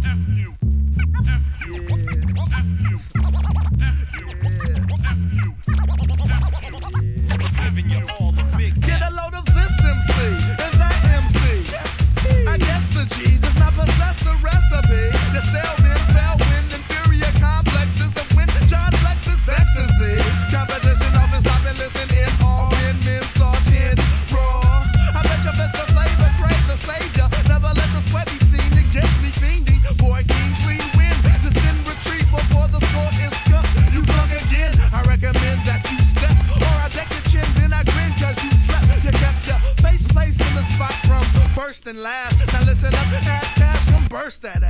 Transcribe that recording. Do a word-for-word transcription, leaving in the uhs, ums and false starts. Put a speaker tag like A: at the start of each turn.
A: Get a load of this M C and that M C. I guess the G does not possess the recipe. The Stillman, Bellwin, inferior complexes of when John flexes vexes the competition of his stop and listen in all when men saw ten raw. I bet your best of flavor crave the savior. Never let the sweat be seen against me fiending for a king clean win. To send retreat before the score is scuffed. You flunk again. I recommend that you step or I deck your chin, then I grin cause you slept. You kept your face placed in the spot from first and last. Now listen up, ass cash, come burst that ass.